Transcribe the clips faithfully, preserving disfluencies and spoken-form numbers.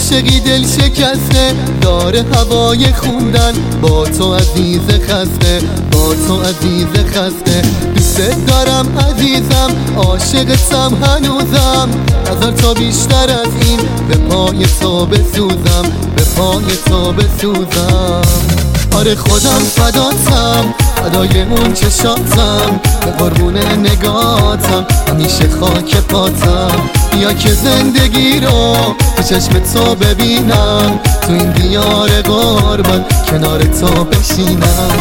عاشقی دل شکسته داره هوای خوندن با تو عزیز خسته، با تو عزیز خسته. دوست دارم عزیزم، عاشقتم هنوزم، نظر تا بیشتر از این به پای تو بسوزم، به پای تو بسوزم. آره خودم فداتم، فدای اون چشاتم، به قربون نگاتم، همیشه خاک پاتم. بیا که زندگی رو به چشم تو ببینم، تو این دیار غربت کنار تو بشینم.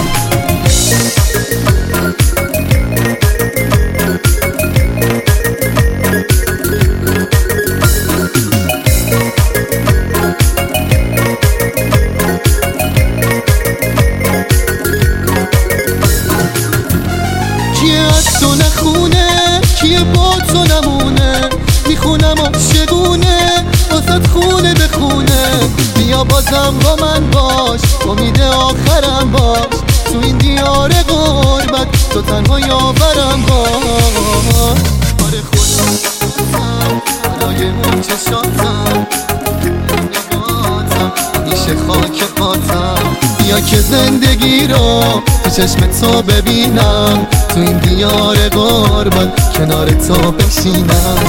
کیه از تو نخونه، کیه با تو نمونه، میخونم عاشقونه واسه خونه به خونه. بیا بازم با من باش، امید آخرم باش، تو این دیار غربت تو تنها یاورم باش. آره خودم فداتم، فدای اون چشاتم، نگاتم، همیشه خاک پاتم. بیا که زندگی رو به چشم تو ببینم، تو این دیار غربت کنار تو بشینم.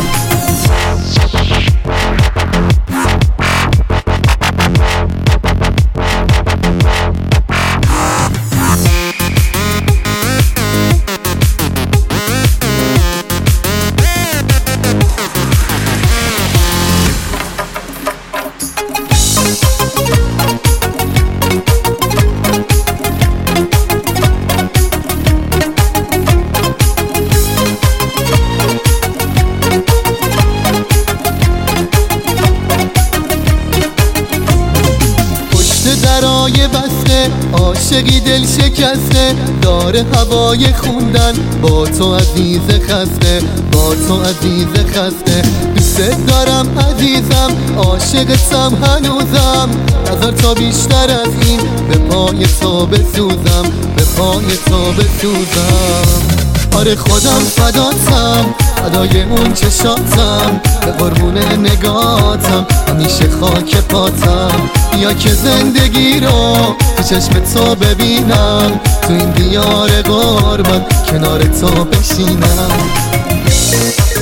درای بسته عاشقی دل شکسته داره هوای خوندن با تو عزیز خسته، با تو عزیز خسته. دوست دارم عزیزم، عاشقتم هنوزم، نظر تا بیشتر از این به پای تو بسوزم، به پای تو بسوزم. آره خودم فداتم، فدای اون چشاتم، به قربون نگاتم، همیشه خاک پاتم. بیا که زندگی رو به چشم تو ببینم، تو این دیار غربت کنار تو بشینم.